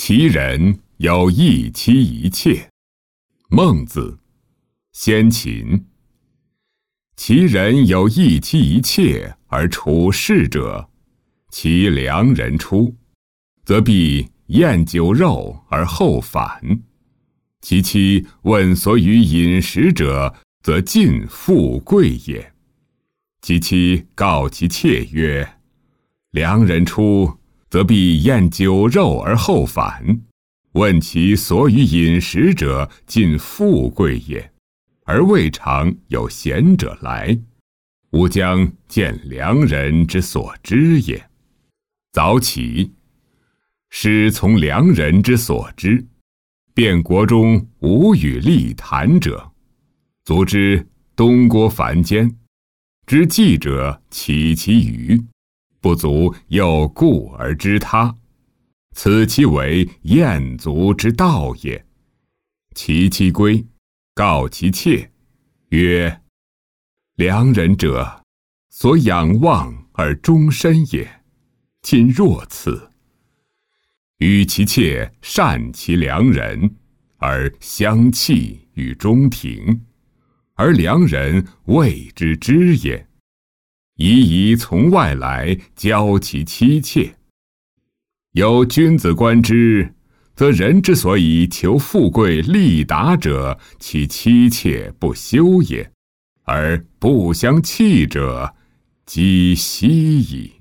其人有一妻一妾。孟子，先秦。其人有一妻一妾而处世者，其良人出，则必宴酒肉而后返。其妻问所与饮食者，则尽富贵也。其妻告其妾曰：良人出，则必宴酒肉而后返。问其所与饮食者，尽富贵也，而未尝有贤者来，吾将见良人之所知也。早起，师从良人之所知，辨国中无与立谈者，足知东郭凡间，知纪者起其余，不足又故而知他，此其为晏族之道也。其妻归，告其妾曰：良人者，所仰望而终身也，今若此。与其妾善其良人，而相弃于中庭，而良人未之知也，宜从外来教其妻妾。有君子观之，则人之所以求富贵利达者，其妻妾不修也，而不相弃者，几希矣。